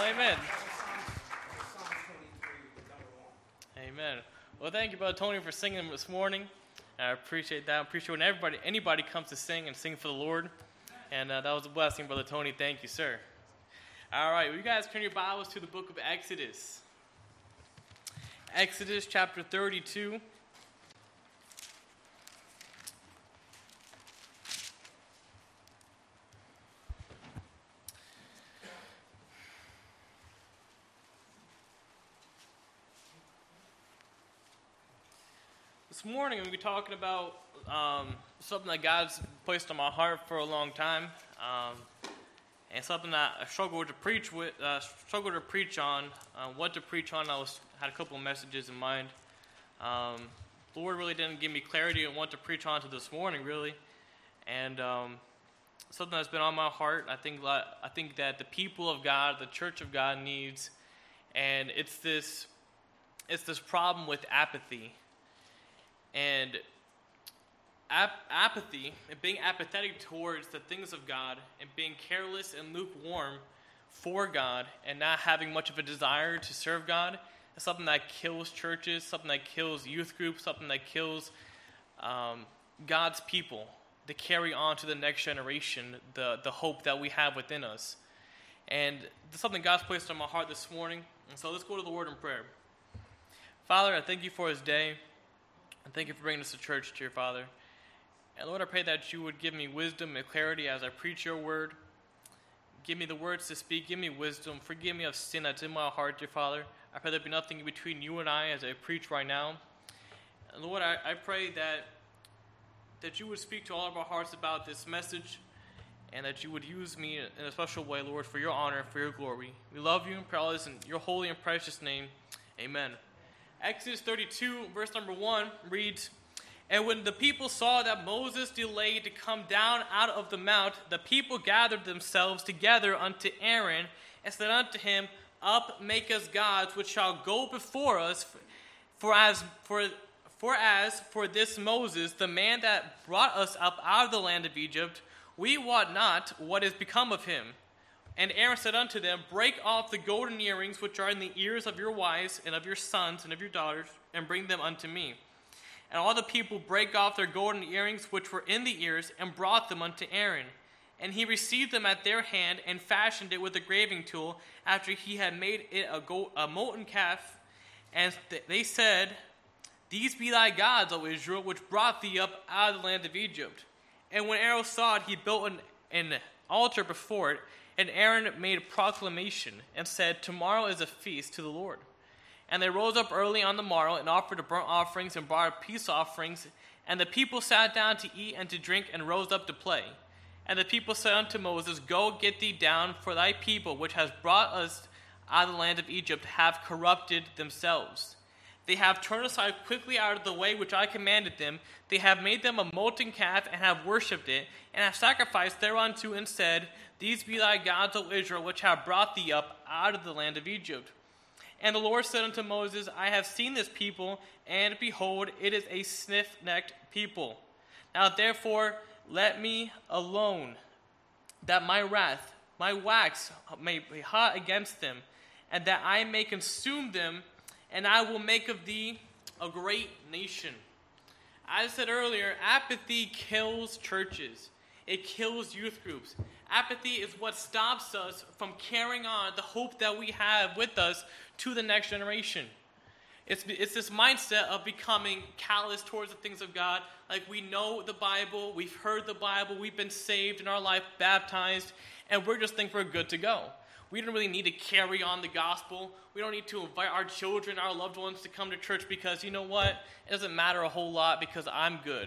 amen. Amen. Well, thank you, Brother Tony, for singing this morning. I appreciate that. I appreciate when anybody comes to sing and sing for the Lord. And that was a blessing, Brother Tony. Thank you, sir. All right, well, you guys turn your Bibles to the book of Exodus. Exodus chapter 32. This morning, I'm going to be talking about something that God's placed on my heart for a long time, and something that I struggled to preach on. What to preach on, had a couple of messages in mind. The Lord really didn't give me clarity on what to preach on to this morning, really, and something that's been on my heart. I think that the people of God, the Church of God, needs, and it's this problem with apathy. And apathy, and being apathetic towards the things of God, and being careless and lukewarm for God, and not having much of a desire to serve God, is something that kills churches, something that kills youth groups, something that kills God's people to carry on to the next generation the hope that we have within us. And this is something God's placed on my heart this morning. And so let's go to the Lord in prayer. Father, I thank you for this day. And thank you for bringing us to church, dear Father. And Lord, I pray that you would give me wisdom and clarity as I preach your word. Give me the words to speak. Give me wisdom. Forgive me of sin that's in my heart, dear Father. I pray there be nothing between you and I as I preach right now. And Lord, I pray that you would speak to all of our hearts about this message, and that you would use me in a special way, Lord, for your honor and for your glory. We love you and pray all this in your holy and precious name. Amen. Exodus 32, verse number 1 reads, "And when the people saw that Moses delayed to come down out of the mount, the people gathered themselves together unto Aaron, and said unto him, Up, make us gods, which shall go before us. For as for this Moses, the man that brought us up out of the land of Egypt, we wot not what is become of him. And Aaron said unto them, Break off the golden earrings which are in the ears of your wives and of your sons and of your daughters, and bring them unto me. And all the people brake off their golden earrings which were in the ears, and brought them unto Aaron. And he received them at their hand, and fashioned it with a graving tool, after he had made it a molten calf. And they said, These be thy gods, O Israel, which brought thee up out of the land of Egypt. And when Aaron saw it, he built an altar before it. And Aaron made a proclamation, and said, Tomorrow is a feast to the Lord. And they rose up early on the morrow, and offered burnt offerings, and brought peace offerings. And the people sat down to eat and to drink, and rose up to play. And the people said unto Moses, Go, get thee down, for thy people, which has brought us out of the land of Egypt, have corrupted themselves. They have turned aside quickly out of the way which I commanded them. They have made them a molten calf, and have worshipped it, and have sacrificed thereunto, and said, These be thy gods, O Israel, which have brought thee up out of the land of Egypt. And the Lord said unto Moses, I have seen this people, and behold, it is a stiff-necked people. Now therefore let me alone, that my wrath, my wax, may be hot against them, and that I may consume them, and I will make of thee a great nation. As I said earlier, apathy kills churches. It kills youth groups. Apathy is what stops us from carrying on the hope that we have with us to the next generation. It's this mindset of becoming callous towards the things of God. Like, we know the Bible, we've heard the Bible, we've been saved in our life, baptized, and we're just think we're good to go. We don't really need to carry on the gospel. We don't need to invite our children, our loved ones to come to church because, you know what? It doesn't matter a whole lot because I'm good.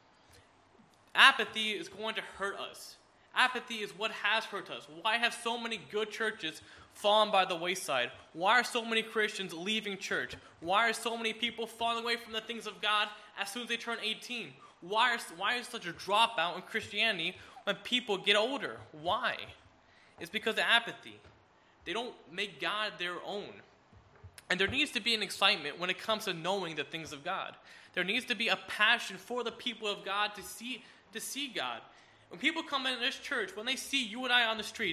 Apathy is going to hurt us. Apathy is what has hurt us. Why have so many good churches fallen by the wayside? Why are so many Christians leaving church? Why are so many people falling away from the things of God as soon as they turn 18? Why is such a dropout in Christianity when people get older? Why? It's because of apathy. They don't make God their own. And there needs to be an excitement when it comes to knowing the things of God. There needs to be a passion for the people of God to see God. When people come into this church, when they see you and I on the streets,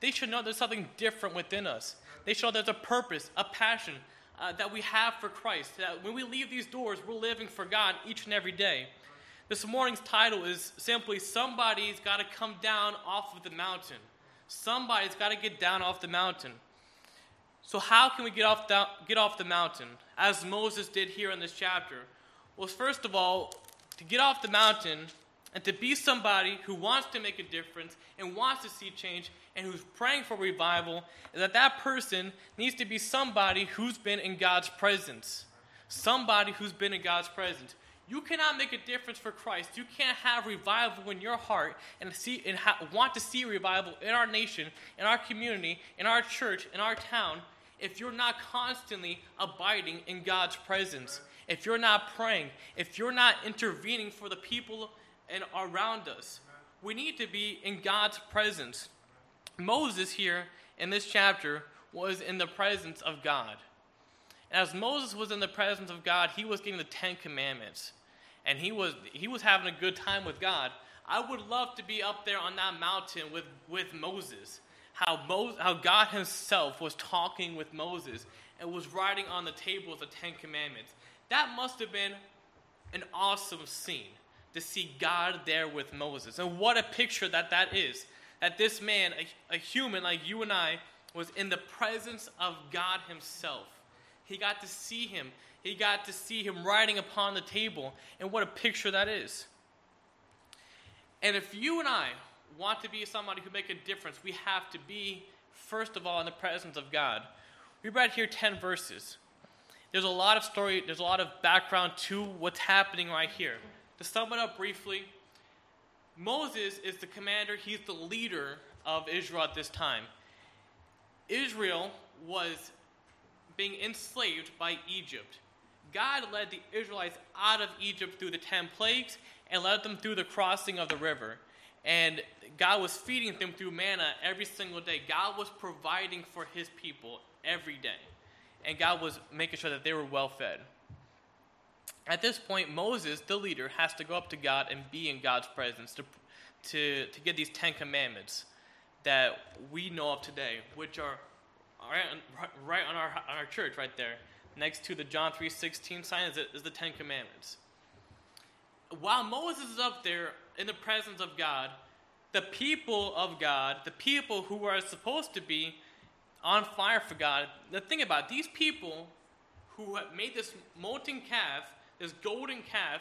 they should know there's something different within us. They should know there's a purpose, a passion that we have for Christ. That when we leave these doors, we're living for God each and every day. This morning's title is simply, somebody's got to come down off of the mountain. Somebody's got to get down off the mountain. So how can we get off the mountain, as Moses did here in this chapter? Well, first of all, to get off the mountain and to be somebody who wants to make a difference and wants to see change and who's praying for revival, is that person needs to be somebody who's been in God's presence. Somebody who's been in God's presence. You cannot make a difference for Christ. You can't have revival in your heart and want to see revival in our nation, in our community, in our church, in our town, if you're not constantly abiding in God's presence. If you're not praying, if you're not intervening for the people around us. We need to be in God's presence. Moses here in this chapter was in the presence of God. As Moses was in the presence of God, he was getting the 10 Commandments. And he was having a good time with God. I would love to be up there on that mountain with Moses. How God himself was talking with Moses and was writing on the tables the 10 Commandments. That must have been an awesome scene, to see God there with Moses. And what a picture that is. That this man, a human like you and I, was in the presence of God himself. He got to see him. He got to see him writing upon the table. And what a picture that is. And if you and I want to be somebody who make a difference, we have to be, first of all, in the presence of God. We read here 10 verses. There's a lot of story, there's a lot of background to what's happening right here. To sum it up briefly, Moses is the commander, he's the leader of Israel at this time. Israel was being enslaved by Egypt. God led the Israelites out of Egypt through the 10 plagues and led them through the crossing of the river. And God was feeding them through manna every single day. God was providing for his people every day. And God was making sure that they were well fed. At this point, Moses, the leader, has to go up to God and be in God's presence to get these 10 Commandments that we know of today, which are right on our church right there. Next to the John 3:16 sign is the 10 Commandments. While Moses is up there in the presence of God, the people of God, the people who are supposed to be on fire for God, now think about it, these people who have made this molten calf, this golden calf,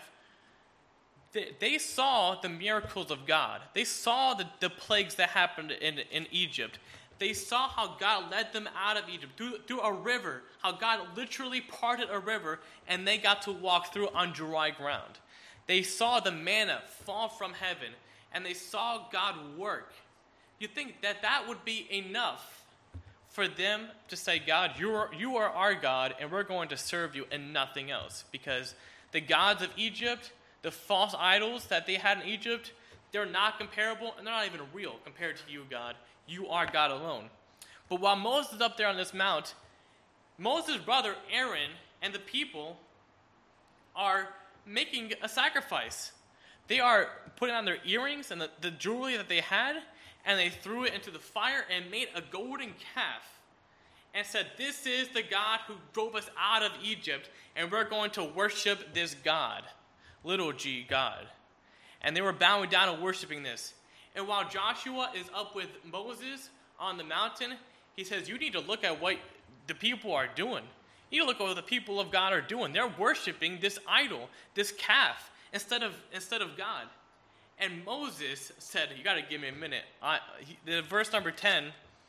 they saw the miracles of God. They saw the plagues that happened in Egypt. They saw how God led them out of Egypt through a river, how God literally parted a river, and they got to walk through on dry ground. They saw the manna fall from heaven, and they saw God work. You think that would be enough for them to say, God, you are our God, and we're going to serve you and nothing else. Because the gods of Egypt, the false idols that they had in Egypt, they're not comparable, and they're not even real compared to you, God. You are God alone. But while Moses is up there on this mount, Moses' brother Aaron and the people are making a sacrifice. They are putting on their earrings and the jewelry that they had, and they threw it into the fire and made a golden calf and said, this is the God who drove us out of Egypt, and we're going to worship this God, little g God. And they were bowing down and worshiping this. And while Joshua is up with Moses on the mountain, he says, you need to look at what the people are doing. You need to look at what the people of God are doing. They're worshiping this idol, this calf, instead of God. And Moses said, you got to give me a minute. Verse number 10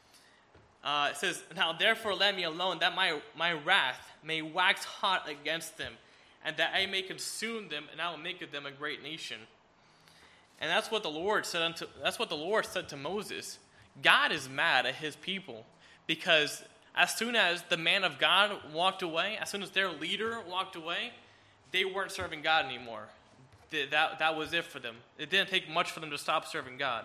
it says, now therefore let me alone, that my wrath may wax hot against them, and that I may consume them, and I will make of them a great nation. And that's what the Lord said to Moses. God is mad at his people, because as soon as the man of God walked away, as soon as their leader walked away, they weren't serving God anymore. That was it for them. It didn't take much for them to stop serving God.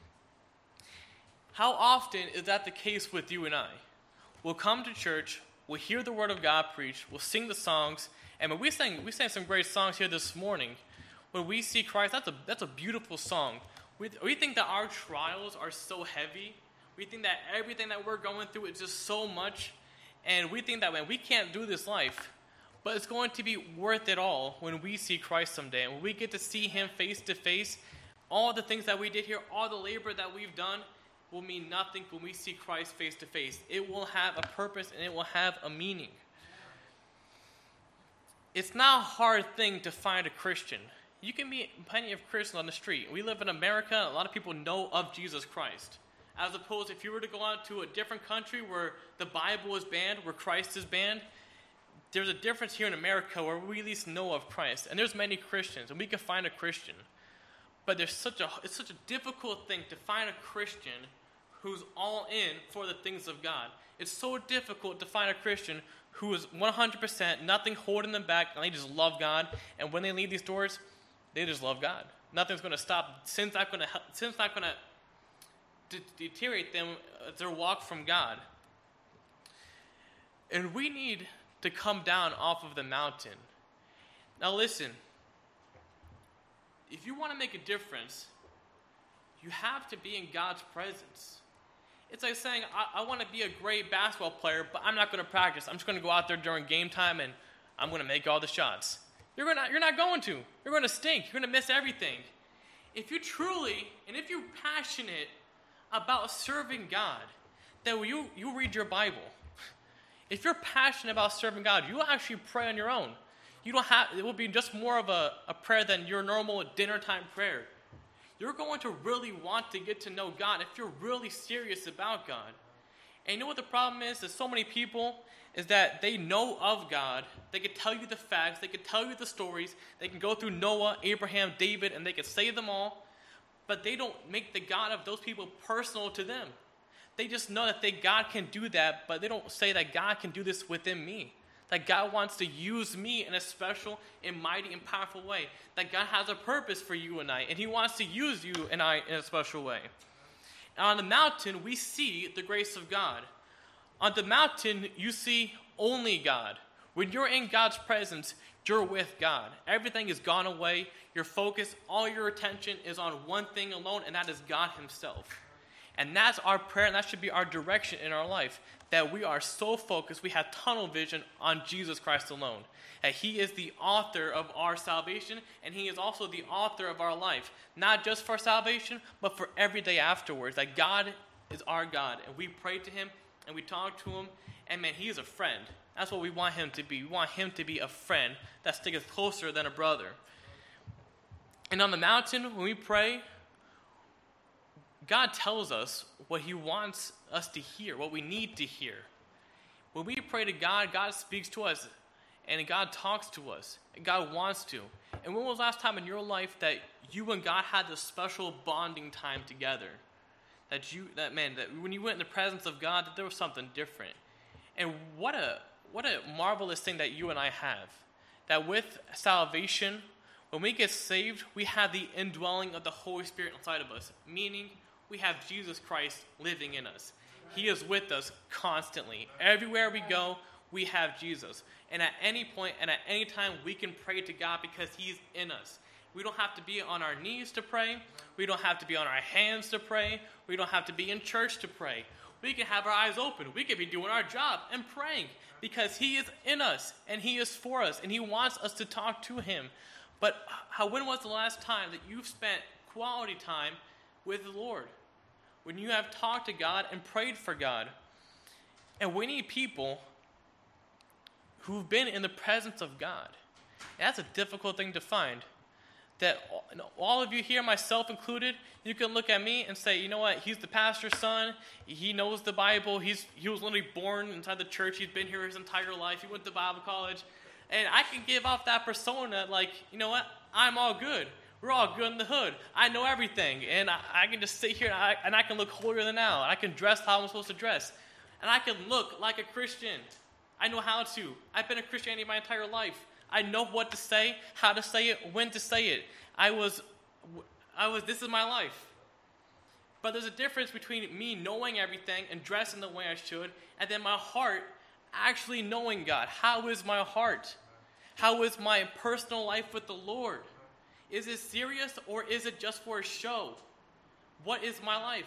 How often is that the case with you and I? We'll come to church, we'll hear the word of God preached, we'll sing the songs, and when we sang some great songs here this morning. When we see Christ, that's a beautiful song. We think that our trials are so heavy. We think that everything that we're going through is just so much. And we think that, man, we can't do this life. But it's going to be worth it all when we see Christ someday. And when we get to see him face to face, all the things that we did here, all the labor that we've done will mean nothing when we see Christ face to face. It will have a purpose and it will have a meaning. It's not a hard thing to find a Christian. You can meet plenty of Christians on the street. We live in America. A lot of people know of Jesus Christ. As opposed, if you were to go out to a different country where the Bible is banned, where Christ is banned, there's a difference here in America where we at least know of Christ. And there's many Christians, and we can find a Christian. But it's such a difficult thing to find a Christian who's all in for the things of God. It's so difficult to find a Christian who is 100%, nothing holding them back, and they just love God. And when they leave these doors, they just love God. Nothing's going to stop. Sin's not going to deteriorate them their walk from God. And we need to come down off of the mountain. Now listen, if you want to make a difference, you have to be in God's presence. It's like saying, I want to be a great basketball player, but I'm not going to practice. I'm just going to go out there during game time and I'm going to make all the shots. You're not going to. You're going to stink. You're going to miss everything. If you truly, and if you're passionate about serving God, then you read your Bible. If you're passionate about serving God, you actually pray on your own. It will be just more of a prayer than your normal dinner time prayer. You're going to really want to get to know God if you're really serious about God. And you know what the problem is? There's so many people is that they know of God. They can tell you the facts. They can tell you the stories. They can go through Noah, Abraham, David, and they can say them all. But they don't make the God of those people personal to them. They just know that God can do that, but they don't say that God can do this within me. That God wants to use me in a special and mighty and powerful way. That God has a purpose for you and I, and he wants to use you and I in a special way. And on the mountain, we see the grace of God. On the mountain, you see only God. When you're in God's presence, you're with God. Everything is gone away. Your focus, all your attention is on one thing alone, and that is God himself. And that's our prayer, and that should be our direction in our life, that we are so focused, we have tunnel vision on Jesus Christ alone. That he is the author of our salvation, and he is also the author of our life. Not just for salvation, but for every day afterwards. That God is our God, and we pray to him, and we talk to him, and man, he is a friend. That's what we want him to be. We want him to be a friend that sticks closer than a brother. And on the mountain, when we pray, God tells us what he wants us to hear, what we need to hear. When we pray to God, God speaks to us, and God talks to us, and God wants to. And when was the last time in your life that you and God had this special bonding time together? That when you went in the presence of God, that there was something different. And what a marvelous thing that you and I have. That with salvation, when we get saved, we have the indwelling of the Holy Spirit inside of us, meaning we have Jesus Christ living in us. He is with us constantly. Everywhere we go, we have Jesus. And at any point and at any time, we can pray to God because he's in us. We don't have to be on our knees to pray. We don't have to be on our hands to pray. We don't have to be in church to pray. We can have our eyes open. We can be doing our job and praying because he is in us and he is for us and he wants us to talk to him. But when was the last time that you've spent quality time with the Lord? When you have talked to God and prayed for God. And we need people who've been in the presence of God. And that's a difficult thing to find. That all of you here, myself included, you can look at me and say, you know what, he's the pastor's son, he knows the Bible, he was literally born inside the church, he's been here his entire life, he went to Bible college, and I can give off that persona like, you know what, I'm all good. We're all good in the hood. I know everything, and I can just sit here and I can look holier than thou. I can dress how I'm supposed to dress, and I can look like a Christian. I know how to. I've been a Christian my entire life. I know what to say, how to say it, when to say it. This is my life. But there's a difference between me knowing everything and dressing the way I should, and then my heart actually knowing God. How is my heart? How is my personal life with the Lord? Is it serious or is it just for a show? What is my life?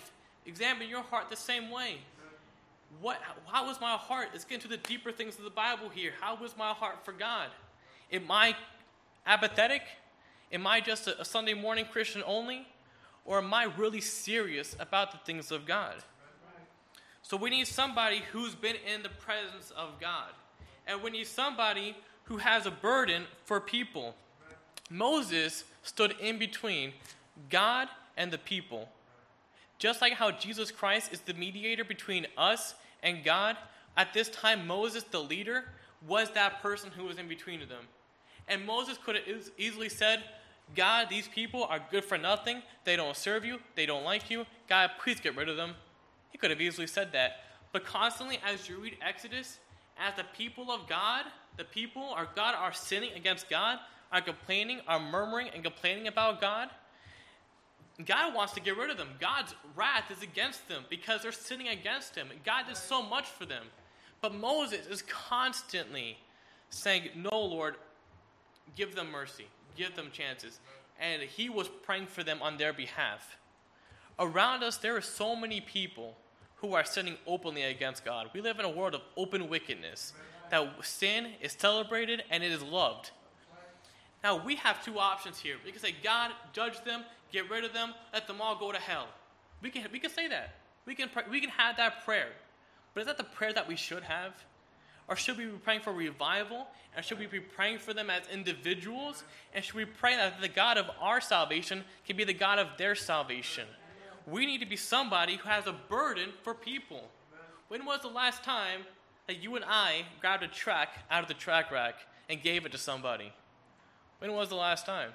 Examine your heart the same way. How is my heart? Let's get into the deeper things of the Bible here. How is my heart for God? Am I apathetic? Am I just a Sunday morning Christian only? Or am I really serious about the things of God? So we need somebody who's been in the presence of God. And we need somebody who has a burden for people. Moses stood in between God and the people. Just like how Jesus Christ is the mediator between us and God, at this time Moses, the leader, was that person who was in between them. And Moses could have easily said, God, these people are good for nothing. They don't serve you. They don't like you. God, please get rid of them. He could have easily said that. But constantly, as you read Exodus, as the people of God, the people of God are sinning against God, are complaining, are murmuring and complaining about God, God wants to get rid of them. God's wrath is against them because they're sinning against him. God did so much for them. But Moses is constantly saying, no, Lord, give them mercy. Give them chances. And he was praying for them on their behalf. Around us, there are so many people who are sinning openly against God. We live in a world of open wickedness. That sin is celebrated and it is loved. Now, we have two options here. We can say, God, judge them, get rid of them, let them all go to hell. We can say that. We can have that prayer. But is that the prayer that we should have? Or should we be praying for revival? And should we be praying for them as individuals? And should we pray that the God of our salvation can be the God of their salvation? We need to be somebody who has a burden for people. When was the last time that you and I grabbed a track out of the track rack and gave it to somebody? When was the last time?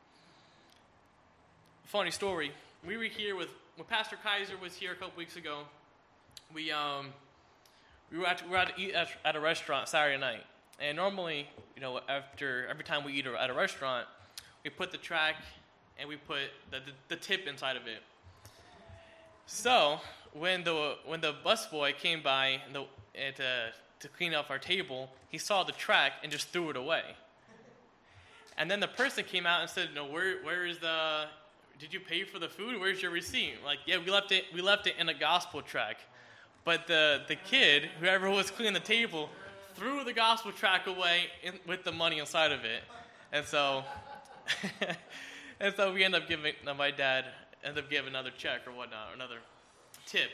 Funny story. We were here when Pastor Kaiser was here a couple weeks ago. We were out to eat at a restaurant Saturday night. And normally, after every time we eat at a restaurant, we put the track and we put the tip inside of it. So when the busboy came by to clean up our table, he saw the track and just threw it away. And then the person came out and said, "No, where is the? Did you pay for the food? Where's your receipt?" Like, yeah, we left it in a gospel track. But the kid, whoever was cleaning the table, threw the gospel track away with the money inside of it. And so we end up giving, my dad ended up giving another check or whatnot, or another tip.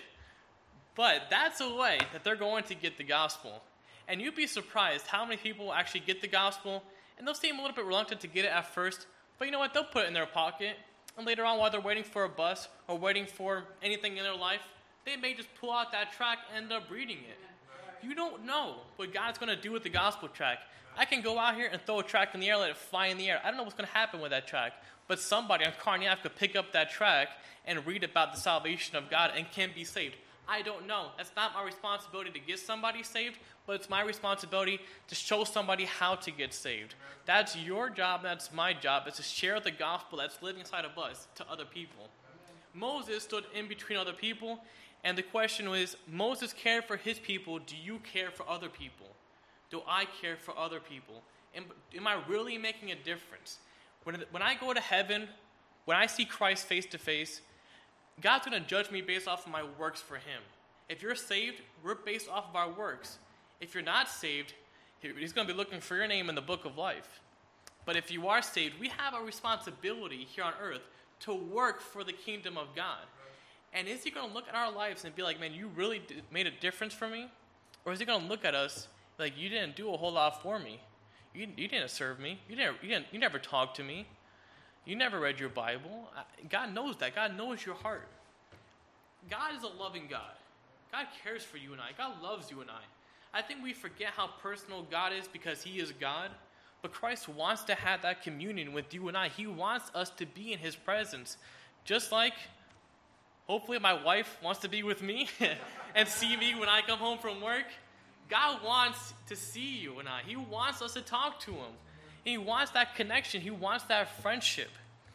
But that's a way that they're going to get the gospel. And you'd be surprised how many people actually get the gospel, and they'll seem a little bit reluctant to get it at first, but you know what? They'll put it in their pocket, and later on while they're waiting for a bus or waiting for anything in their life, they may just pull out that track and end up reading it. You don't know what God's going to do with the gospel track. I can go out here and throw a track in the air, let it fly in the air. I don't know what's going to happen with that track, but somebody on Kearney Ave could pick up that track and read about the salvation of God and can be saved. I don't know. That's not my responsibility to get somebody saved, but it's my responsibility to show somebody how to get saved. That's your job, that's my job, is to share the gospel that's living inside of us to other people. Moses stood in between other people, and the question was, Moses cared for his people, do you care for other people? Do I care for other people? Am I really making a difference? When I go to heaven, when I see Christ face to face, God's going to judge me based off of my works for him. If you're saved, we're based off of our works. If you're not saved, he's going to be looking for your name in the book of life. But if you are saved, we have a responsibility here on earth to work for the kingdom of God. And is he going to look at our lives and be like, man, you really made a difference for me? Or is he going to look at us like, you didn't do a whole lot for me? You didn't serve me. You never talked to me. You never read your Bible. God knows that. God knows your heart. God is a loving God. God cares for you and I. God loves you and I. I think we forget how personal God is because he is God. But Christ wants to have that communion with you and I. He wants us to be in his presence. Just like, hopefully my wife wants to be with me and see me when I come home from work. God wants to see you and I. He wants us to talk to him. He wants that connection. He wants that friendship.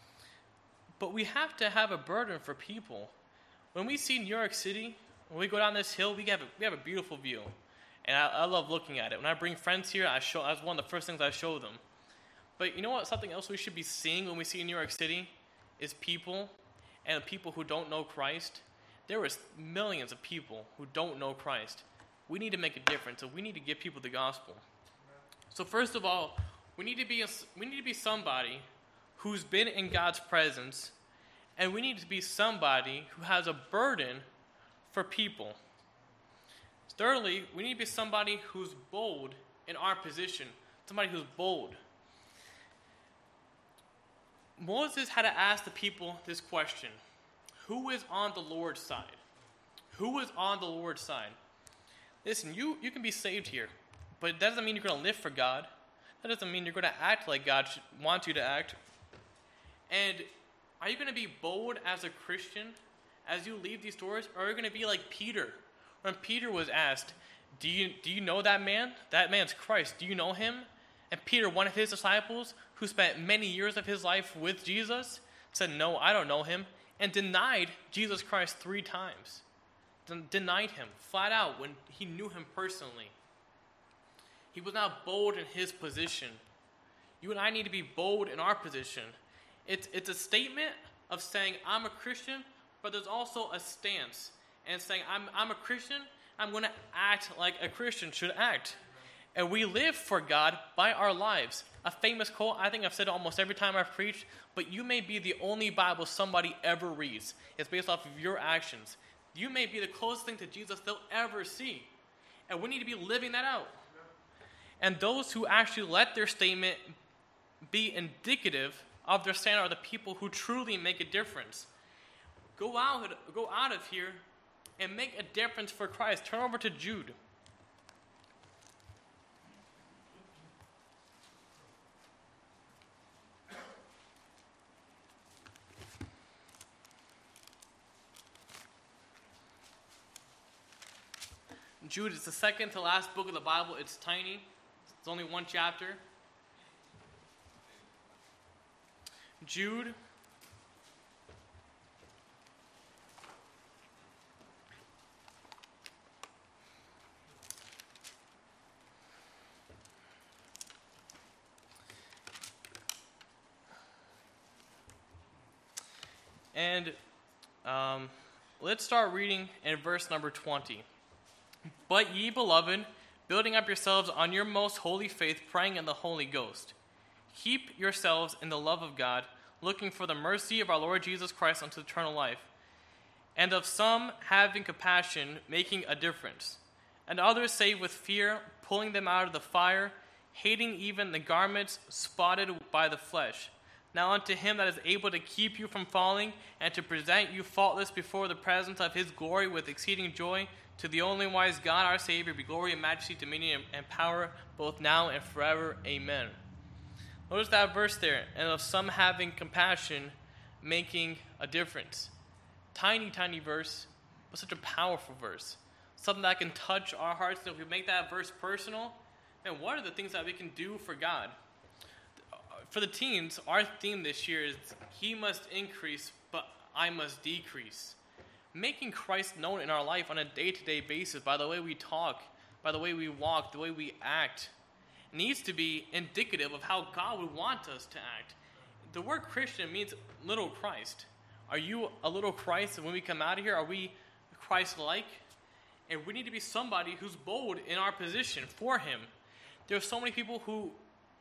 But we have to have a burden for people. When we see New York City, when we go down this hill, we have a beautiful view. And I love looking at it. When I bring friends here, that's one of the first things I show them. But you know what? Something else we should be seeing when we see New York City is people, and people who don't know Christ. there is millions of people who don't know Christ. We need to make a difference, and we need to give people the gospel. So first of all, we need to be somebody who's been in God's presence, and we need to be somebody who has a burden for people. Thirdly, we need to be somebody who's bold in our position, somebody who's bold. Moses had to ask the people this question: who is on the Lord's side? Who is on the Lord's side? Listen, you can be saved here, but that doesn't mean you're going to live for God. That doesn't mean you're going to act like God wants you to act. And are you going to be bold as a Christian as you leave these doors? Or are you going to be like Peter? When Peter was asked, do you know that man? That man's Christ. Do you know him? And Peter, one of his disciples, who spent many years of his life with Jesus, said, no, I don't know him, and denied Jesus Christ 3 times. Denied him flat out when he knew him personally. He was not bold in his position. You and I need to be bold in our position. It's a statement of saying, I'm a Christian, but there's also a stance. And saying, I'm a Christian, I'm going to act like a Christian should act. And we live for God by our lives. A famous quote, I think I've said it almost every time I've preached, but you may be the only Bible somebody ever reads. It's based off of your actions. You may be the closest thing to Jesus they'll ever see. And we need to be living that out. And those who actually let their statement be indicative of their stand are the people who truly make a difference. Go out of here and make a difference for Christ. Turn over to Jude. Jude is the second to last book of the Bible. It's tiny. It's only 1 chapter. Jude. And let's start reading in verse number 20. But ye, beloved, building up yourselves on your most holy faith, praying in the Holy Ghost. Keep yourselves in the love of God, looking for the mercy of our Lord Jesus Christ unto eternal life. And of some having compassion, making a difference. And others save with fear, pulling them out of the fire, hating even the garments spotted by the flesh. Now unto him that is able to keep you from falling, and to present you faultless before the presence of his glory with exceeding joy, to the only wise God our Savior be glory and majesty, dominion, and power, both now and forever. Amen. Notice that verse there. And of some having compassion, making a difference. Tiny, tiny verse, but such a powerful verse. Something that can touch our hearts. And if we make that verse personal, and what are the things that we can do for God? For the teens, our theme this year is, He must increase, but I must decrease. Making Christ known in our life on a day-to-day basis by the way we talk, by the way we walk, the way we act, needs to be indicative of how God would want us to act. The word Christian means little Christ. Are you a little Christ? And when we come out of here, are we Christ-like? And we need to be somebody who's bold in our position for Him. There are so many people who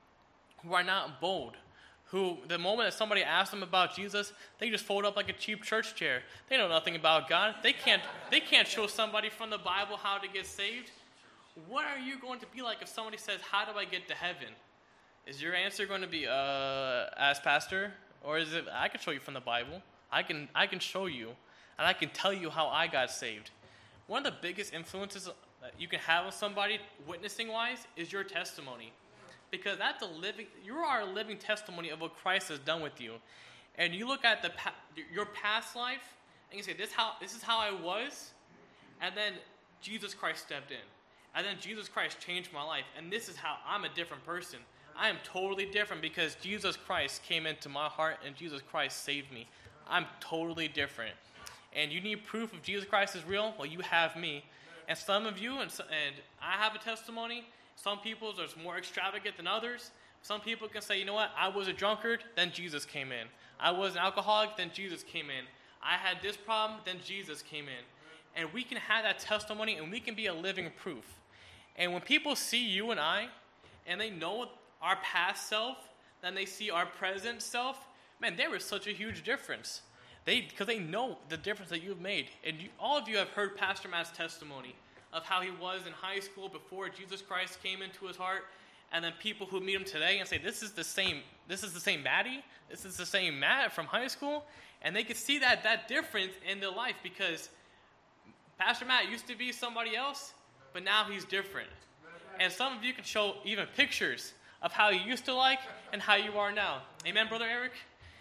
are not bold, who the moment that somebody asks them about Jesus, they just fold up like a cheap church chair. They know nothing about God. They can't show somebody from the Bible how to get saved. What are you going to be like if somebody says, how do I get to heaven? Is your answer going to be, ask pastor? Or is it, I can show you from the Bible. I can show you, and I can tell you how I got saved. One of the biggest influences that you can have on somebody, witnessing-wise, is your testimony. Because you are a living testimony of what Christ has done with you. And you look at your past life, and you say, this is how I was, and then Jesus Christ stepped in. And then Jesus Christ changed my life, and this is how I'm a different person. I am totally different because Jesus Christ came into my heart, and Jesus Christ saved me. I'm totally different. And you need proof of Jesus Christ is real? Well, you have me. And some of you, and I have a testimony. Some people's are more extravagant than others. Some people can say, you know what, I was a drunkard, then Jesus came in. I was an alcoholic, then Jesus came in. I had this problem, then Jesus came in. And we can have that testimony, and we can be a living proof. And when people see you and I, and they know our past self, then they see our present self, man, there is such a huge difference. Because they know the difference that you've made. And all of you have heard Pastor Matt's testimony of how he was in high school before Jesus Christ came into his heart. And then people who meet him today and say, this is the same Maddie, this is the same Matt from high school. And they can see that difference in their life, because Pastor Matt used to be somebody else, but now he's different. And some of you can show even pictures of how you used to like and how you are now. Amen, Brother Eric?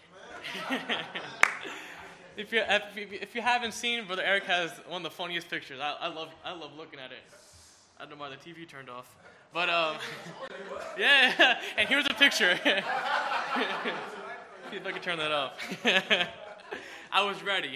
If you haven't seen, Brother Eric has one of the funniest pictures. I love looking at it. I don't know why the TV turned off. But, yeah, and here's a picture. See if I can turn that off. I was ready.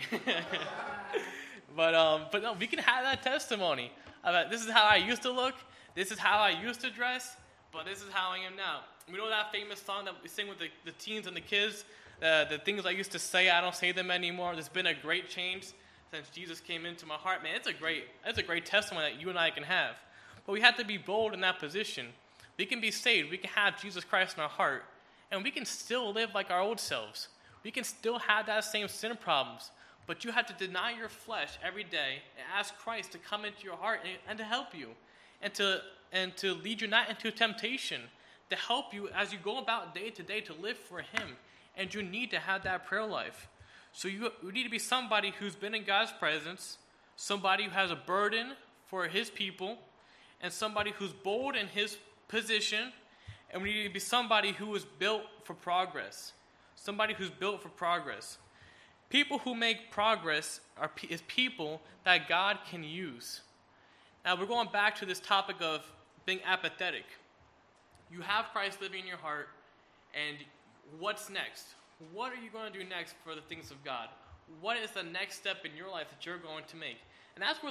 But no, we can have that testimony about this is how I used to look, this is how I used to dress, but this is how I am now. We know that famous song that we sing with the teens and the kids, the things I used to say, I don't say them anymore. There's been a great change since Jesus came into my heart. Man, it's a great testimony that you and I can have. But we have to be bold in that position. We can be saved. We can have Jesus Christ in our heart. And we can still live like our old selves. We can still have that same sin problems. But you have to deny your flesh every day and ask Christ to come into your heart and to help you. And to lead you not into temptation. To help you as you go about day to day to live for Him. And you need to have that prayer life. So you need to be somebody who's been in God's presence. Somebody who has a burden for His people. And somebody who's bold in his position. And we need to be somebody who is built for progress. Somebody who's built for progress. People who make progress is people that God can use. Now we're going back to this topic of being apathetic. You have Christ living in your heart, and what's next? What are you going to do next for the things of God? What is the next step in your life that you're going to make? And that's where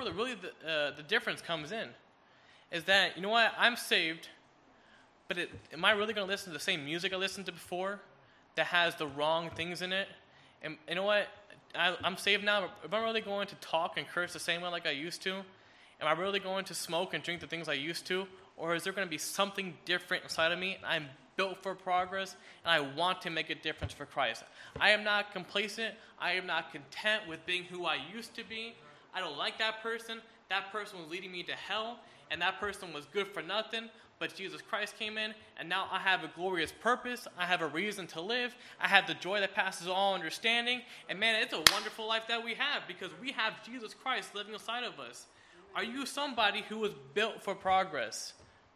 the difference comes in. Is that, you know what, I'm saved, but am I really going to listen to the same music I listened to before that has the wrong things in it? And you know what, I'm saved now, am I really going to talk and curse the same way like I used to? Am I really going to smoke and drink the things I used to? Or is there going to be something different inside of me? I'm built for progress, and I want to make a difference for Christ. I am not complacent. I am not content with being who I used to be. I don't like that person. That person was leading me to hell. And that person was good for nothing, but Jesus Christ came in, and now I have a glorious purpose. I have a reason to live. I have the joy that passes all understanding. And man, it's a wonderful life that we have because we have Jesus Christ living inside of us. Are you somebody who is built for progress?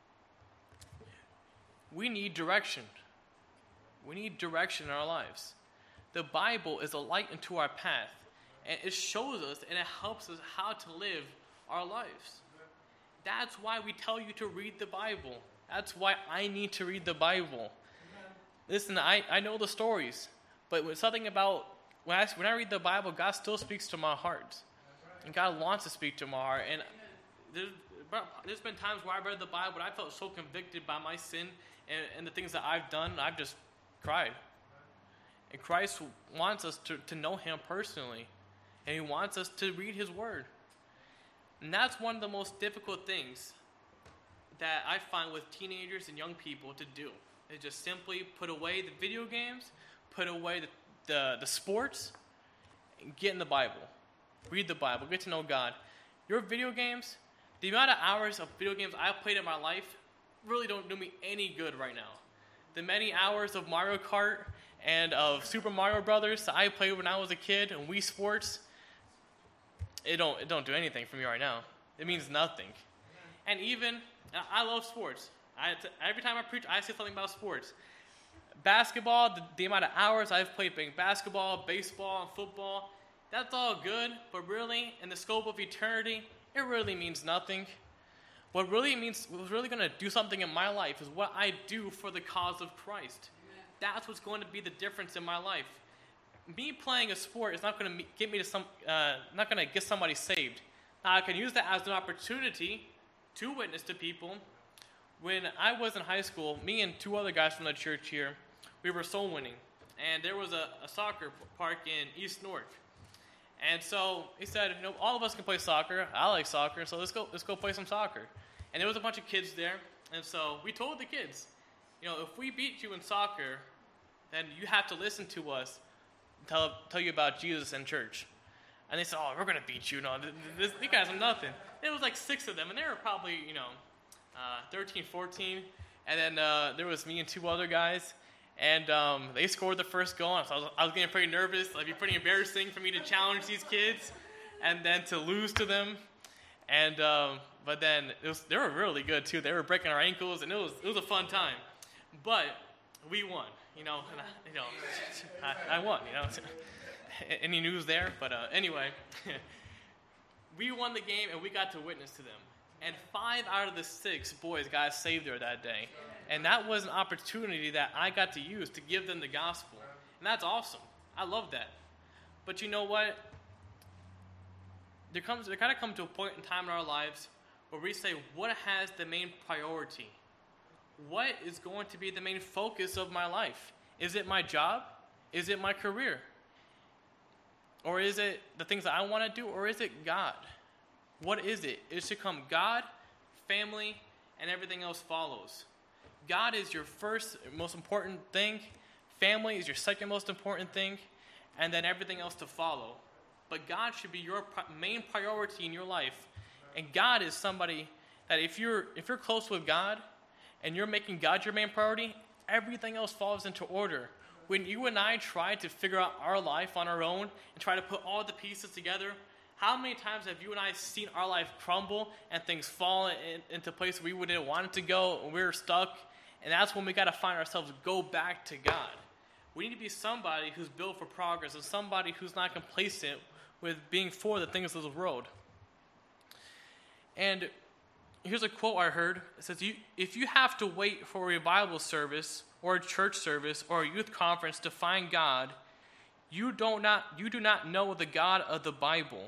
We need direction. We need direction in our lives. The Bible is a light into our path, and it shows us and it helps us how to live our lives. That's why we tell you to read the Bible. That's why I need to read the Bible. Listen, I know the stories, but when something about when I read the Bible, God still speaks to my heart, and God wants to speak to my heart. And there's been times where I read the Bible, and I felt so convicted by my sin and the things that I've done, I've just cried. And Christ wants us to know Him personally, and He wants us to read His Word. And that's one of the most difficult things that I find with teenagers and young people to do. Is just simply put away the video games, put away the sports, and get in the Bible. Read the Bible. Get to know God. Your video games, the amount of hours of video games I've played in my life really don't do me any good right now. The many hours of Mario Kart and of Super Mario Brothers that I played when I was a kid and Wii Sports, it don't do anything for me right now. It means nothing. And even, I love sports. Every time I preach, I say something about sports. Basketball, the amount of hours I've played playing basketball, baseball, and football, that's all good, but really, in the scope of eternity, it really means nothing. What's really going to do something in my life is what I do for the cause of Christ. That's what's going to be the difference in my life. Me playing a sport is not going to get me to not going to get somebody saved. Now I can use that as an opportunity to witness to people. When I was in high school, me and two other guys from the church here, we were soul winning, and there was a soccer park in East Newark, And so he said, all of us can play soccer. I like soccer, so let's go play some soccer. And there was a bunch of kids there, and so we told the kids, if we beat you in soccer, then you have to listen to us tell you about Jesus and church. And they said, oh, we're going to beat you. No, these guys are nothing. There was like 6 of them, and they were probably, 13, 14. And then there was me and 2 other guys. And they scored the first goal. So I was getting pretty nervous. It'd be pretty embarrassing for me to challenge these kids and then to lose to them. And but then they were really good, too. They were breaking our ankles, and it was a fun time. But we won, I won, Any news there? But anyway, we won the game, and we got to witness to them. And 5 out of the 6 boys got saved there that day. And that was an opportunity that I got to use to give them the gospel. And that's awesome. I love that. But you know what? There kind of come to a point in time in our lives where we say, what has the main priority? What is going to be the main focus of my life? Is it my job? Is it my career? Or is it the things that I want to do? Or is it God? What is it? It should come God, family, and everything else follows. God is your first most important thing. Family is your second most important thing. And then everything else to follow. But God should be your main priority in your life. And God is somebody that if you're close with God, and you're making God your main priority, everything else falls into order. When you and I try to figure out our life on our own and try to put all the pieces together, how many times have you and I seen our life crumble and things fall into place we didn't want it to go, and we're stuck, and that's when we got to find ourselves go back to God. We need to be somebody who's built for progress and somebody who's not complacent with being for the things of the world. And here's a quote I heard. It says, if you have to wait for a revival service or a church service or a youth conference to find God, you do not know the God of the Bible.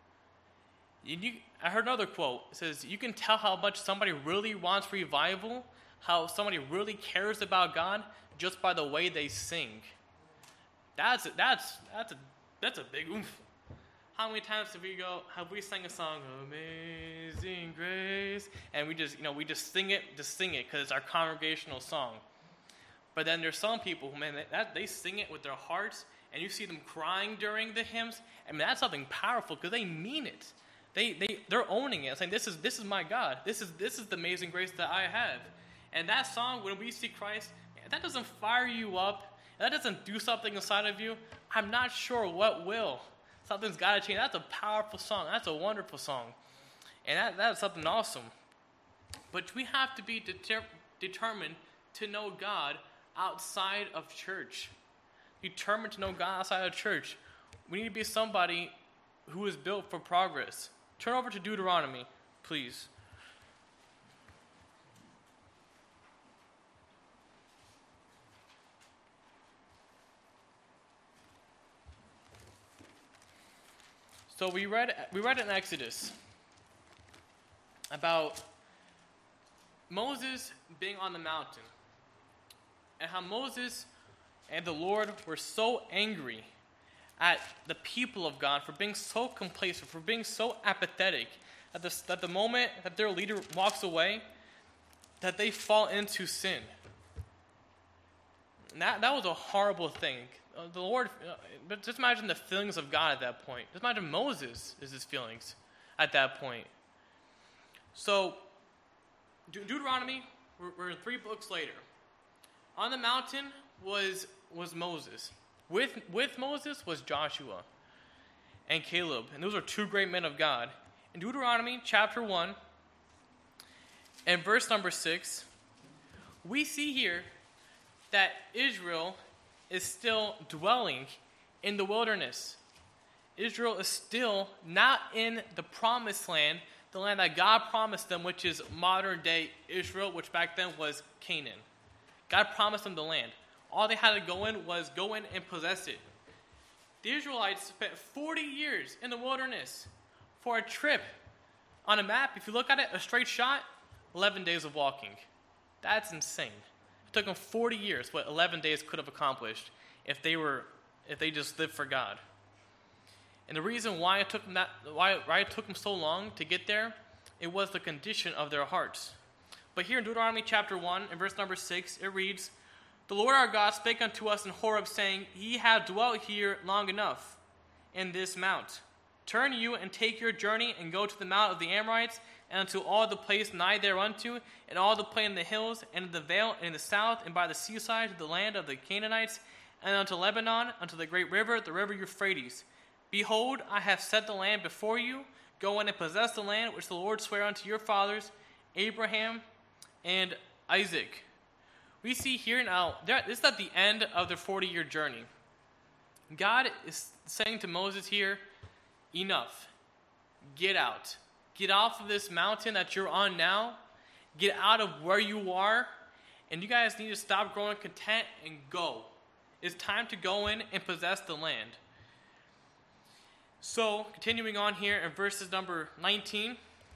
I heard another quote. It says, you can tell how much somebody really wants revival, how somebody really cares about God, just by the way they sing. That's a big oomph. How many times have we sang a song, Amazing Grace, and we just sing it because it's our congregational song. But then there's some people, man, they sing it with their hearts, and you see them crying during the hymns. I mean, that's something powerful because they mean it. They're owning it, saying, "This is my God. This is the amazing grace that I have." And that song, when we see Christ, that doesn't fire you up. That doesn't do something inside of you. I'm not sure what will. Something's got to change. That's a powerful song. That's a wonderful song. And that's something awesome. But we have to be determined to know God outside of church. Determined to know God outside of church. We need to be somebody who is built for progress. Turn over to Deuteronomy, please. So we read in Exodus about Moses being on the mountain and how Moses and the Lord were so angry at the people of God for being so complacent, for being so apathetic, that the moment that their leader walks away, that they fall into sin. And that was a horrible thing. The Lord, but just imagine the feelings of God at that point. Just imagine Moses is his feelings at that point. So, Deuteronomy, we're 3 books later. On the mountain was Moses. With Moses was Joshua and Caleb. And those are 2 great men of God. In Deuteronomy chapter 1 and verse number 6, we see here that Israel is still dwelling in the wilderness. Israel is still not in the promised land, the land that God promised them, which is modern day Israel, which back then was Canaan. God promised them the land. All they had to go in and possess it. The Israelites spent 40 years in the wilderness for a trip. On a map, if you look at it, a straight shot, 11 days of walking. That's insane. It took them 40 years, what 11 days could have accomplished if they just lived for God. And the reason why it took them so long to get there, it was the condition of their hearts. But here in Deuteronomy chapter 1, in verse number 6, it reads, "The Lord our God spake unto us in Horeb, saying, Ye have dwelt here long enough in this mount. Turn you and take your journey, and go to the mount of the Amorites, and unto all the place nigh thereunto, and all the plain in the hills, and in the vale, and in the south, and by the seaside, to the land of the Canaanites, and unto Lebanon, unto the great river, the river Euphrates. Behold, I have set the land before you. Go in and possess the land which the Lord sware unto your fathers, Abraham and Isaac." We see here now, this is at the end of their 40-year journey. God is saying to Moses here, enough. Get out. Get off of this mountain that you're on now. Get out of where you are. And you guys need to stop growing content and go. It's time to go in and possess the land. So, continuing on here in verses number 19.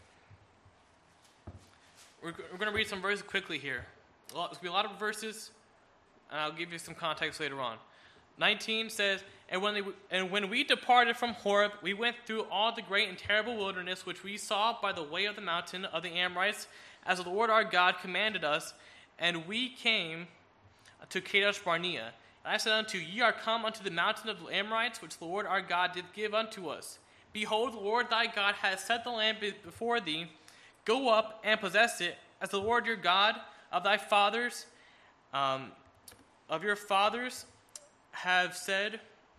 We're going to read some verses quickly here. There's going to be a lot of verses, and I'll give you some context later on. 19 says, And when we departed from Horeb, we went through all the great and terrible wilderness which we saw by the way of the mountain of the Amorites, as the Lord our God commanded us, and we came to Kadesh Barnea. And I said unto you, Ye are come unto the mountain of the Amorites, which the Lord our God did give unto us. Behold, the Lord thy God hath set the land before thee. Go up and possess it, as the Lord your God of thy fathers, of your fathers, have said.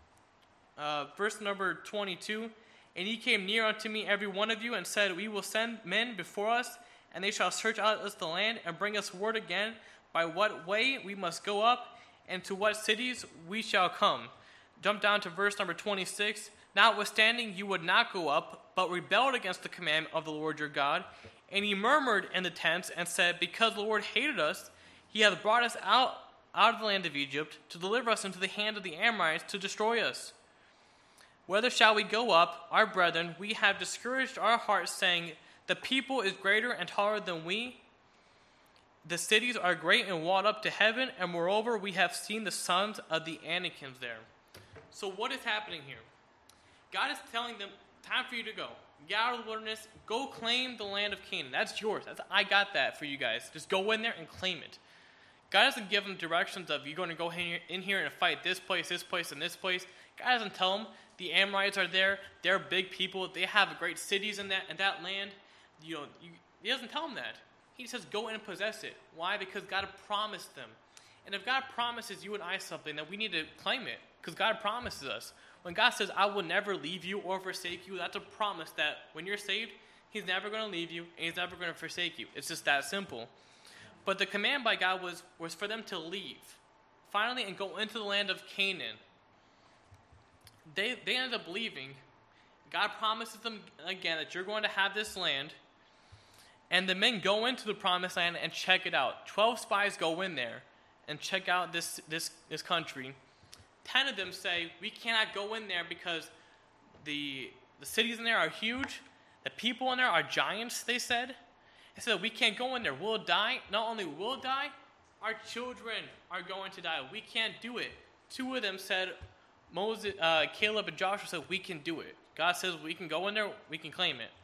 Verse number 22, And ye came near unto me, every one of you, and said, We will send men before us, and they shall search out us the land, and bring us word again by what way we must go up, and to what cities we shall come. Jump down to verse number 26. Notwithstanding, you would not go up, but rebelled against the commandment of the Lord your God. And ye murmured in the tents, and said, Because the Lord hated us, he hath brought us out of the land of Egypt, to deliver us into the hand of the Amorites, to destroy us. Whether shall we go up, our brethren? We have discouraged our hearts, saying, The people is greater and taller than we. The cities are great and walled up to heaven, and moreover, we have seen the sons of the Anakims there. So what is happening here? God is telling them, time for you to go. Get out of the wilderness. Go claim the land of Canaan. That's yours. I got that for you guys. Just go in there and claim it. God doesn't give them directions of you're going to go in here and fight this place, and this place. God doesn't tell them the Amorites are there. They're big people. They have great cities in that land. He doesn't tell them that. He says go in and possess it. Why? Because God promised them. And if God promises you and I something, then we need to claim it. Because God promises us. When God says, I will never leave you or forsake you, that's a promise that when you're saved, he's never going to leave you and he's never going to forsake you. It's just that simple. But the command by God was for them to leave, finally, and go into the land of Canaan. They ended up leaving. God promises them again that you're going to have this land. And the men go into the promised land and check it out. 12 spies go in there and check out this country. 10 of them say, we cannot go in there because the cities in there are huge. The people in there are giants, they said. They said, we can't go in there. We'll die. Not only will die, our children are going to die. We can't do it. 2 of them said, Caleb and Joshua said, we can do it. God says we can go in there, we can claim it.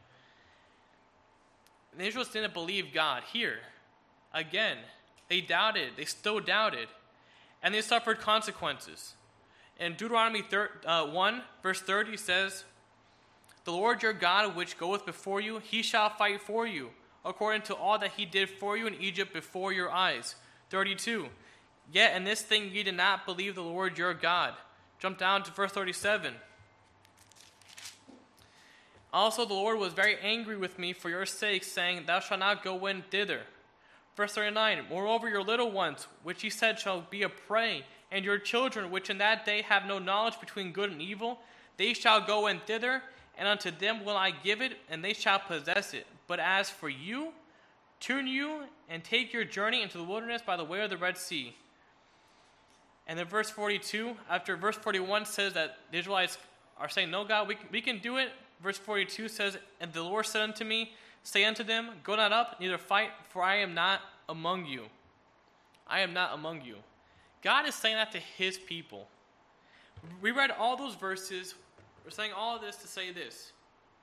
The Israelites didn't believe God here. Again, they doubted. They still doubted. And they suffered consequences. In Deuteronomy 1, verse 30 says, The Lord your God, which goeth before you, he shall fight for you, according to all that he did for you in Egypt before your eyes. 32, Yet in this thing ye did not believe the Lord your God. Jump down to verse 37. Also the Lord was very angry with me for your sake, saying, Thou shalt not go in thither. Verse 39, Moreover your little ones, which he said shall be a prey, and your children, which in that day have no knowledge between good and evil, they shall go in thither, and unto them will I give it, and they shall possess it. But as for you, turn you, and take your journey into the wilderness by the way of the Red Sea. And then verse 42, after verse 41 says that the Israelites are saying, No, God, we can do it. Verse 42 says, And the Lord said unto me, Say unto them, Go not up, neither fight, for I am not among you. I am not among you. God is saying that to his people. We read all those verses We're saying all of this to say this.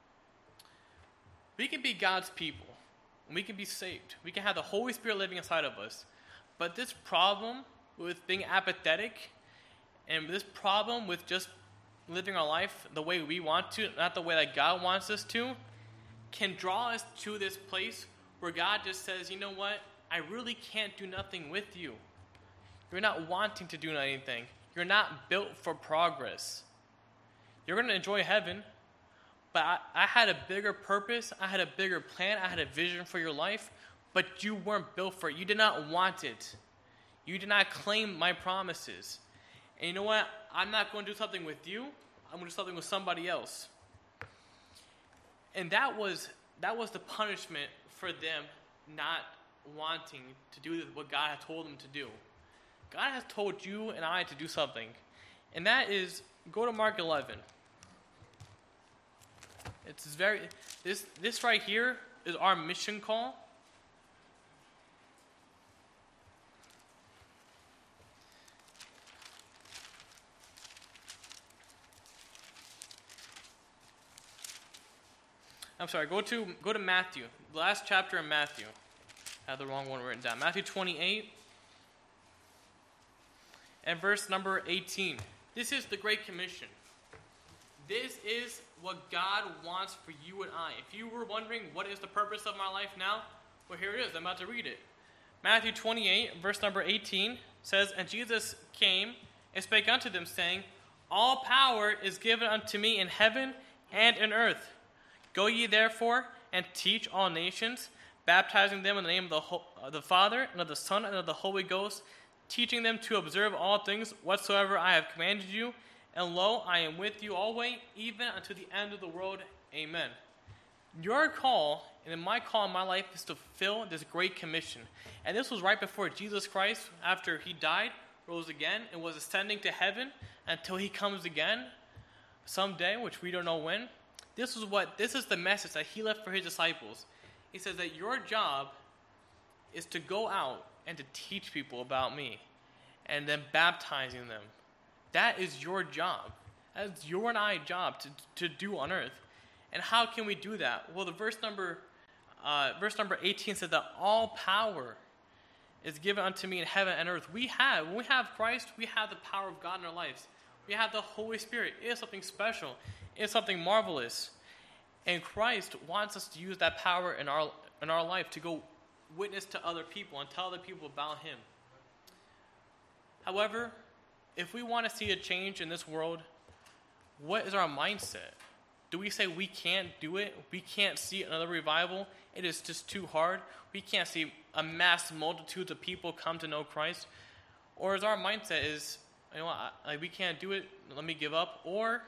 We can be God's people. And we can be saved. We can have the Holy Spirit living inside of us. But this problem with being apathetic and this problem with just living our life the way we want to, not the way that God wants us to, can draw us to this place where God just says, you know what? I really can't do nothing with you. You're not wanting to do anything. You're not built for progress. You're going to enjoy heaven, but I had a bigger purpose. I had a bigger plan. I had a vision for your life, but you weren't built for it. You did not want it. You did not claim my promises. And you know what? I'm not going to do something with you. I'm going to do something with somebody else. And that was the punishment for them not wanting to do what God had told them to do. God has told you and I to do something. And that is, go to Mark 11. This right here is our mission call. I'm sorry, go to Matthew. The last chapter in Matthew. I have the wrong one written down. Matthew 28 and verse number 18. This is the Great Commission. This is what God wants for you and I. If you were wondering what is the purpose of my life now, well, here it is. I'm about to read it. Matthew 28, verse number 18 says, And Jesus came and spake unto them, saying, All power is given unto me in heaven and in earth. Go ye therefore and teach all nations, baptizing them in the name of the Father and of the Son and of the Holy Ghost, teaching them to observe all things whatsoever I have commanded you. And lo, I am with you always, even unto the end of the world. Amen. Your call, and my call in my life, is to fulfill this great commission. And this was right before Jesus Christ, after he died, rose again, and was ascending to heaven until he comes again someday, which we don't know when. This is the message that he left for his disciples. He says that your job is to go out and to teach people about me, and then baptizing them. That is your job. That's your and I job to do on earth. And how can we do that? Well, the verse number 18 says that all power is given unto me in heaven and earth. When we have Christ, we have the power of God in our lives. We have the Holy Spirit. It is something special. It is something marvelous. And Christ wants us to use that power in our life to go witness to other people and tell other people about him. However, if we want to see a change in this world, what is our mindset? Do we say we can't do it? We can't see another revival? It is just too hard. We can't see a mass multitudes of people come to know Christ? Or is our mindset is, we can't do it, let me give up? Or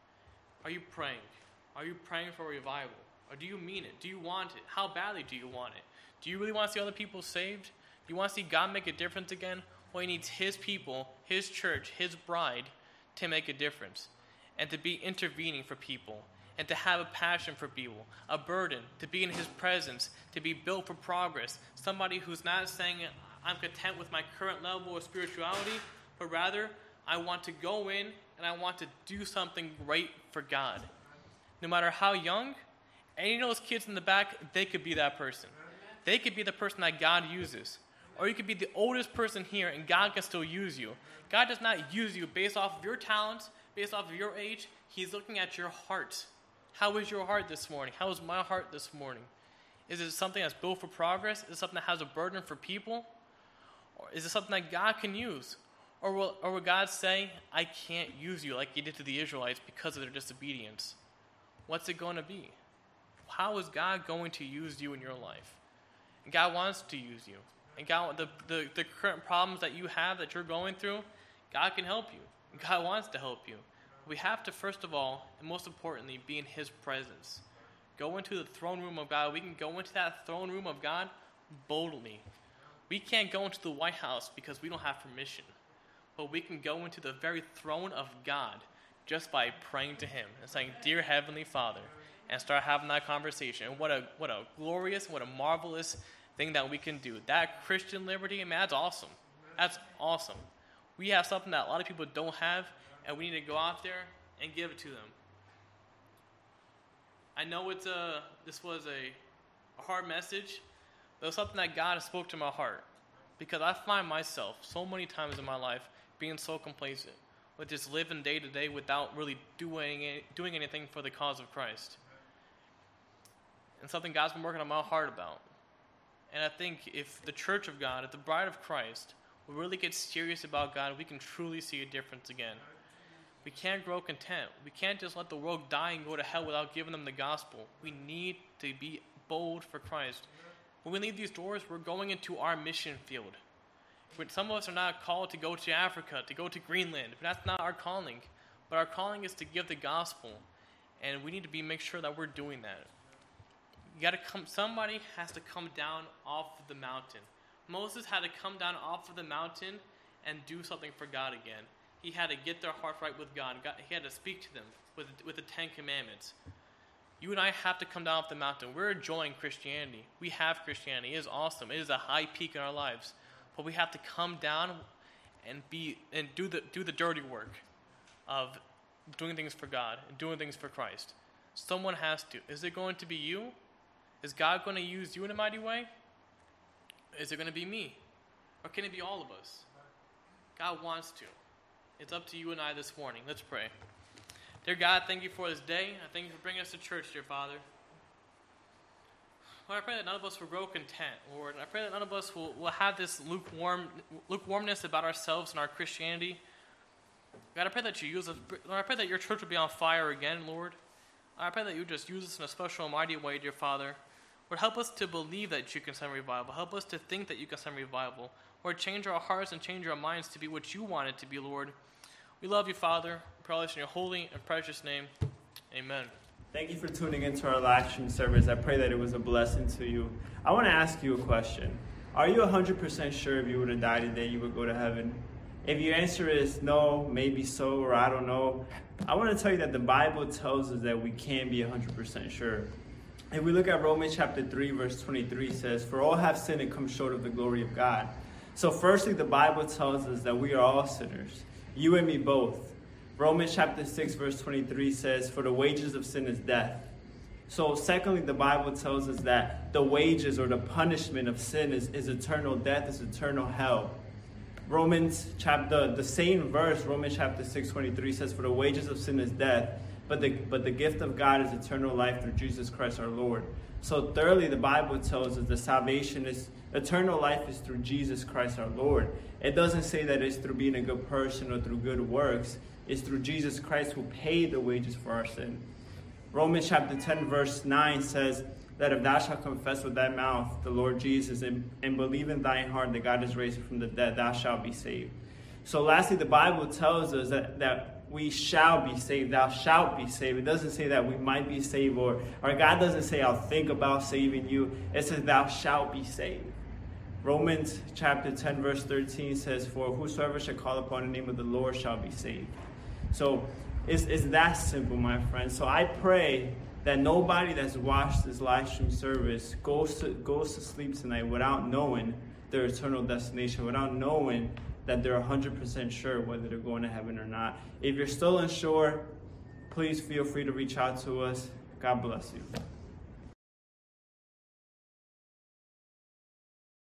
are you praying? Are you praying for a revival? Or do you mean it? Do you want it? How badly do you want it? Do you really want to see other people saved? Do you want to see God make a difference again? Well, he needs his people, his church, his bride to make a difference and to be intervening for people and to have a passion for people, a burden, to be in his presence, to be built for progress. Somebody who's not saying, I'm content with my current level of spirituality, but rather, I want to go in and I want to do something great for God. No matter how young, and those kids in the back, they could be that person. They could be the person that God uses. Or you could be the oldest person here and God can still use you. God does not use you based off of your talents, based off of your age. He's looking at your heart. How is your heart this morning? How is my heart this morning? Is it something that's built for progress? Is it something that has a burden for people? Or is it something that God can use? Or will God say, I can't use you like he did to the Israelites because of their disobedience? What's it going to be? How is God going to use you in your life? And God wants to use you. And God, the current problems that you have, that you're going through, God can help you. God wants to help you. We have to, first of all, and most importantly, be in his presence. Go into the throne room of God. We can go into that throne room of God boldly. We can't go into the White House because we don't have permission. But we can go into the very throne of God just by praying to him and saying, Dear Heavenly Father, and start having that conversation. And what a glorious, what a marvelous thing that we can do. That Christian liberty, man, that's awesome. That's awesome. We have something that a lot of people don't have, and we need to go out there and give it to them. I know this was a hard message, but it was something that God spoke to my heart. Because I find myself so many times in my life being so complacent with just living day to day without really doing anything for the cause of Christ. And something God's been working on my heart about. And I think if the church of God, if the bride of Christ, will really get serious about God, we can truly see a difference again. We can't grow content. We can't just let the world die and go to hell without giving them the gospel. We need to be bold for Christ. When we leave these doors, we're going into our mission field. Some of us are not called to go to Africa, to go to Greenland. But that's not our calling. But our calling is to give the gospel. And we need to make sure that we're doing that. Somebody has to come down off of the mountain. Moses had to come down off of the mountain and do something for God again. He had to get their heart right with God. He had to speak to them with the 10 Commandments. You and I have to come down off the mountain. We're enjoying Christianity. We have Christianity. It is awesome. It is a high peak in our lives. But we have to come down and do the dirty work of doing things for God and doing things for Christ. Someone has to. Is it going to be you? Is God going to use you in a mighty way? Is it going to be me? Or can it be all of us? God wants to. It's up to you and I this morning. Let's pray. Dear God, thank you for this day. I thank you for bringing us to church, dear Father. Lord, I pray that none of us will grow content, Lord. And I pray that none of us will have this lukewarmness about ourselves and our Christianity. God, I pray that you use us. Lord, I pray that your church will be on fire again, Lord. I pray that you just use us in a special and mighty way, dear Father. Lord, help us to believe that you can send revival. Help us to think that you can send revival. Lord, change our hearts and change our minds to be what you want it to be, Lord. We love you, Father. We pray this in your holy and precious name. Amen. Thank you for tuning into our live stream service. I pray that it was a blessing to you. I want to ask you a question. Are you 100% sure if you were to die today, you would go to heaven? If your answer is no, maybe so, or I don't know, I want to tell you that the Bible tells us that we can be 100% sure. If we look at Romans chapter 3, verse 23, says, "For all have sinned and come short of the glory of God." So firstly, the Bible tells us that we are all sinners. You and me both. Romans chapter 6, verse 23 says, "For the wages of sin is death." So secondly, the Bible tells us that the wages or the punishment of sin is eternal death, is eternal hell. The same verse, Romans chapter 6:23 says, "For the wages of sin is death, but the gift of God is eternal life through Jesus Christ our Lord." So thirdly, the Bible tells us the salvation is, eternal life is through Jesus Christ our Lord. It doesn't say that it's through being a good person or through good works. It's through Jesus Christ who paid the wages for our sin. Romans chapter 10 verse 9 says that if thou shalt confess with thy mouth the Lord Jesus and believe in thine heart that God is raised from the dead, thou shalt be saved. So lastly, the Bible tells us that we shall be saved. Thou shalt be saved. It doesn't say that we might be saved, or God doesn't say, I'll think about saving you. It says, thou shalt be saved. Romans chapter 10 verse 13 says, "For whosoever shall call upon the name of the Lord shall be saved." So it's that simple, my friends. So I pray that nobody that's watched this live stream service goes to sleep tonight without knowing their eternal destination, without knowing that they're 100% sure whether they're going to heaven or not. If you're still unsure, please feel free to reach out to us. God bless you.